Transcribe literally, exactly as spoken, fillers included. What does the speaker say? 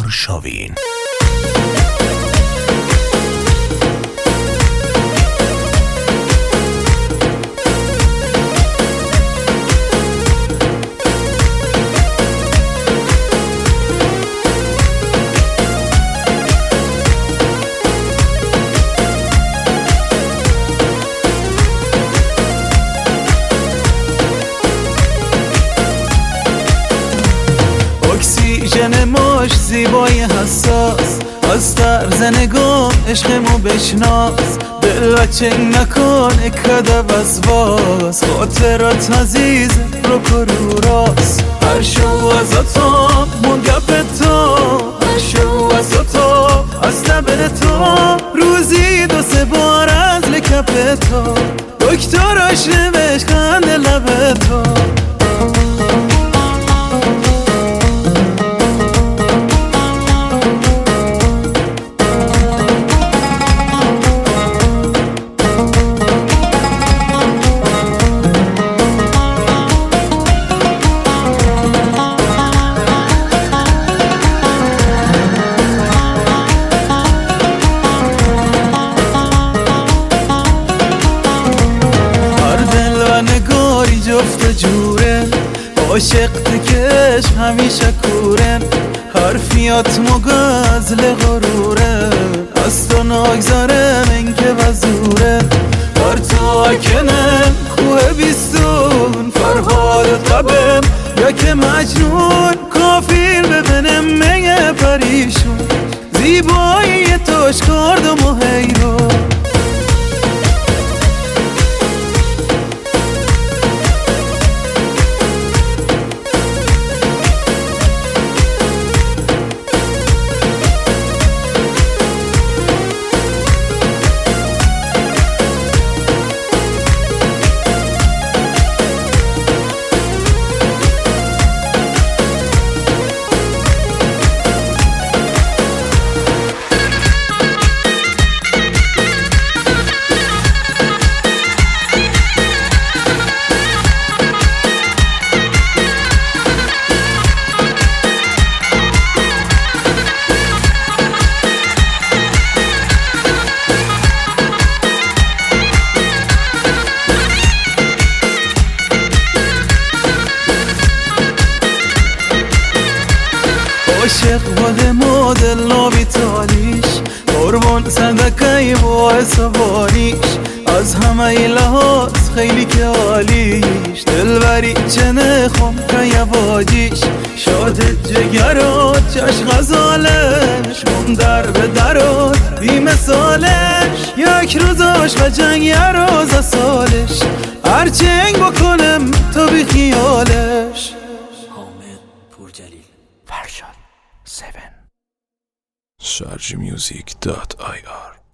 آرشاوین. اکسیژن ماش زیبای حساس، از طرز نگاه عشقمو بشناس. دل و چنگ نکن اکد وسواس، خاطرات عزیز رو کرو راست. هر شو از تو من گپ تو، هر شو از تو از تبر تو، روزی دو سه بار از لکپ تو، دکتراش نوشت خنده لب تو. نگاری جفت جوره، عاشق تکش همیشه کورن. حرفیات مگازل غروره، از تو نگذارم این که وزوره. بر تو اکنم کوه بیستون، فرهاد قبم یا که مجنون. کافیر ببینم میگه پریشون، زیبایی توش کردم و حیرون. عاشق بوده مدل نابی تالیش، قربان صدقه با سوانیش. از همه لحاظ خیلی که عالیش، دلبری چه نخوام که یواجیش. شادت جگرات چشم غزالش، من در به درات بی مثالش. یک روزاش و جنگ یه روز سالش، هر چنگ بکنم تو بی خیالش. حامد پورجلیل فرشاد seven. sarjimusic dot i r